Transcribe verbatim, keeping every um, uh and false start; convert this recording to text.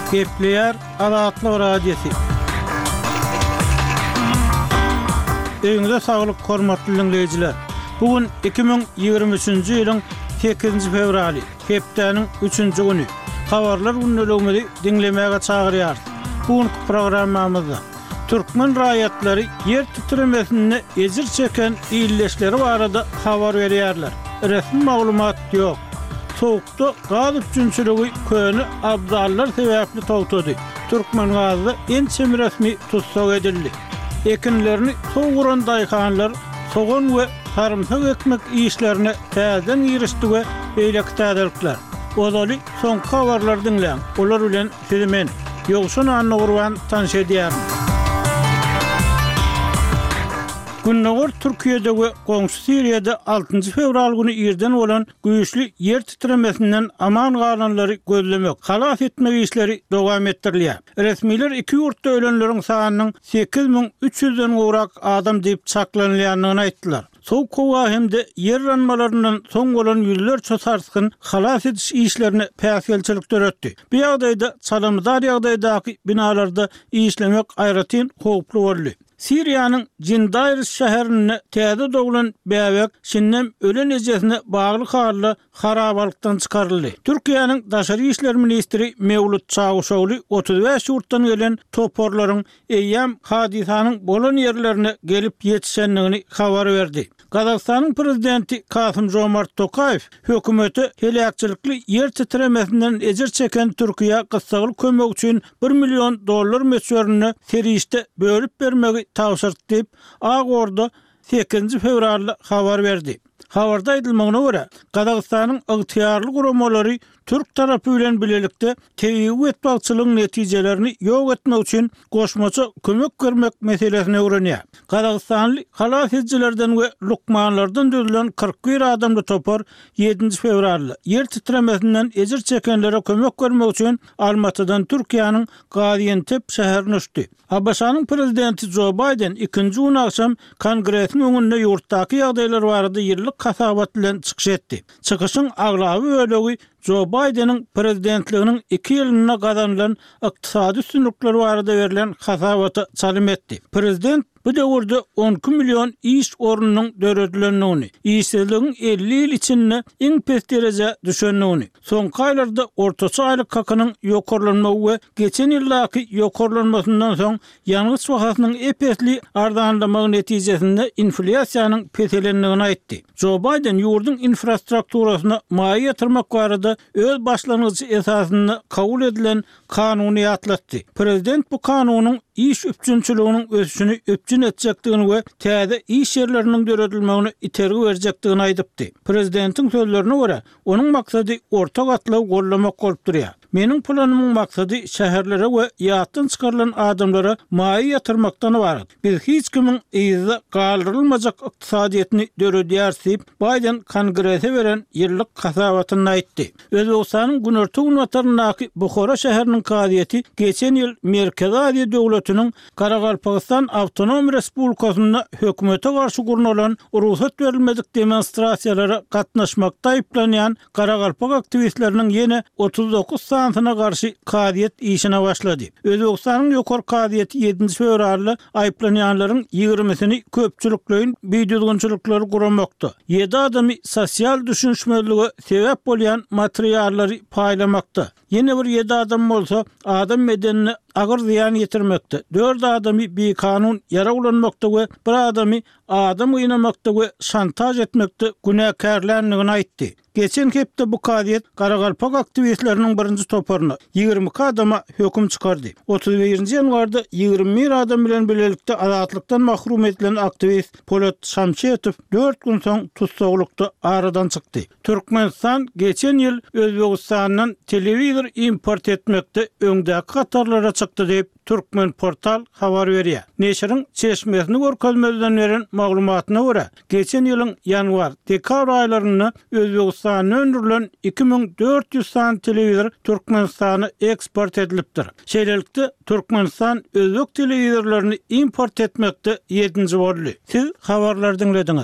Kepler Azatlyk Radiosu. Öňüňizde saglyk, hormatly dinleýijiler. Bugün iki bin ýygrimi üçünji ýylyň sekizinji fevraly, hepdeniň üçünji güni. Habarlar günnäligini dinlemäge çagyrýar. Bugünkü programmamyzda Türkmen raýatlary ýer titremesine ejir çeken ýylleşleri barada habar berýärler. Resmi maglumat ýok. Soğukta gaz üçünçülüğü köni abdallar sebäpli togtady. Türkmen gazı ençem resmi tutsak edildi. Ekinlerini soğuran daýkanlar soğan we sarımsak ekmek işlerine täzen girişdi we beýleki täzelikler. Ozaly soňky habarlar dinleň. Olar bilen sizimen ýogşun anna gurban tanış edýär. Günnäger Türkiýede we goňşy Siriýede altynjy fevral güni ýerden bolan güýçli ýer titremesinden aman galanlary gözlemek, halas etmek işleri dowam etdirilýär. Resmiler iki ýurtda ölenleriň sanynyň sekiz bin üç ýüzden gowrak adam diýip çaklanýanyny aýtdylar. Soğuk hava hemde yer ranmalarından son olan yüzlerce sarsın halas ediş işlerini päsgelçilik döretdi. Bir ýagdaýda çalamdar ýagdaýdaky binalarda işlemek aýratyn howply boldy. Siriýanyň Jindayr şäherine täze doglan bäbek şinnem ölen ejesine bagly hally harabalykdan çykaryldy. Türkiýanyň daşary işler ministri Mevlut Çavuşoğlu otuz beş ýurtdan gelen toporlaryň eýýäm hadisanyň bolan ýerlerine gelip ýetişenligini habar berdi. Kazakstanyň prezidenti Kasym-Jomart Tokayew hökümeti helakçylykly yer titremesinden ejir çeken Türkiýe gysgaly kömek üçin bir million dollar meçhörüni serişde bölüp bermegi tawşyrdy diýip Agorda sekizinji fevralda habar berdi. Habarda aýdylmagyna görä, Kazakstanyň ygtyýarly guramalary Türk tarapy bilen bilelikde teýip etmekçiliginiň netijelerini ýok etmek üçin goşmaça kömek bermek meselesine öwrenýär. Kazakstanly halas edicilerden we lukmanlardan düzülen kırk bir adamly topar ýedinji fevralda yer titremesinden ejir çekenlere kömek bermek üçin Almatydan Türkiýanyň Gaziantep şäherine uçdy. Abaşanyň prezidenti Joe Biden ikinji gün akşam kongresiň öňünde ýurtdaky ýagdaýlar barada ýyllyk kasabat bilen çykyş etdi. Çykyşyň aglaby bölegi Joe Biden'ın prezidentliginin iki yılına kazanılan iktisadi üstünlükleri barada verilen hasabatı çalym etdi. Prezident bu döwürde on iki milyon iş ornunyň döredilenligini, işsizligiň elli ýyl içinde iň pes derece düşenligini, soňky aýlarda ortaça aýlyk hakynyň ýokarlanmagy we geçen ýyldaky ýokarlanmasyndan soň ýalňyz bahasynyň epesli ardanlamagy netijesinde inflasiýanyň peselenligini aýtdy. Joe Biden ýurdun infrastrukturasyna maýa ýatyrmak barada öz başlangyjy esasyny kabul edilen kanuny ýatlatdy. Prezident bu kanunyň iş üçünçülüğünün ösüşünü öpçün etjekdigini we täze iş ýerleriniň döredilmegini itergi berjekdigini aýdypdy. Prezidentin sözlerine görä, onuň maksady orta gatlaw gollamak bolup durýar. Meniň planymyň maksady şäherlere we ýatdan çykarylan adamlara maýa ýatyrmakdan ibaret. Biz hiç kimiň ýyzy galdyrylmajak ykdysadyetini döredýär diýip Biden kongrese beren ýyllyk kasabatyny aýtdy. Özbegistanyň Günerti gunwataryndaky Bukhara şäheriniň kaziýeti geçen ýyl Merkezi Aziýa döwletiniň Garagalpakstan Awtonom Respublikasyna hökümete garşy gurulan ruhsat berilmedik demonstrasiýalara gatnaşmakda aýplanýan Garagalpak aktivistleriniň ýene otuz dokuz sanatyna garşy kaziýet işine başlady. Özbegistanyň ýokary kaziýeti ýedinji fevralda aýplanýanlaryň ýigrimisini köpçülikleýin biýdilginçilikleri guramakda. Ýedi adamy sosial düşünşmezligi sebäp bolýan materiallary paýlamakda. Ýene bir ýedi adam bolsa adam medenine agyr ziýan ýetirmekde. dört adamy bir kanun ýara ulanmakda we bir adamy adam gynnamakda we şantaj etmekde günäkärlärligini aýtdy. Geçen hepde bu kaziýet Garagalpak aktivistleriniň birinji toparyna ýygrimi iki adama höküm çykardy. otuz birinji ýanwarda ýygrimi bir adam bilen bilelikde azatlykdan mahrum edilen aktivist Polat Şamşetow dört gün soň tutsaklykda aradan çykdy. Türkmenistan geçen ýyl Özbegistanyň telewizor import etmekde öňdäki katarlara çykdy diýip Türkmen portal habar berýär. Neşriň çeşmesini görkezmezden beren maglumatyna görä, geçen ýylyň ýanwar dekabr aýlaryna Özbegistanyň öndürilen iki bin dört ýüz san telewizor Türkmenistana eksport edilipdir. Şeýlelikde Türkmenistan özbek telewizorlaryny import etmekde ýedinji boldy. Siz habarlar dinlediňiz.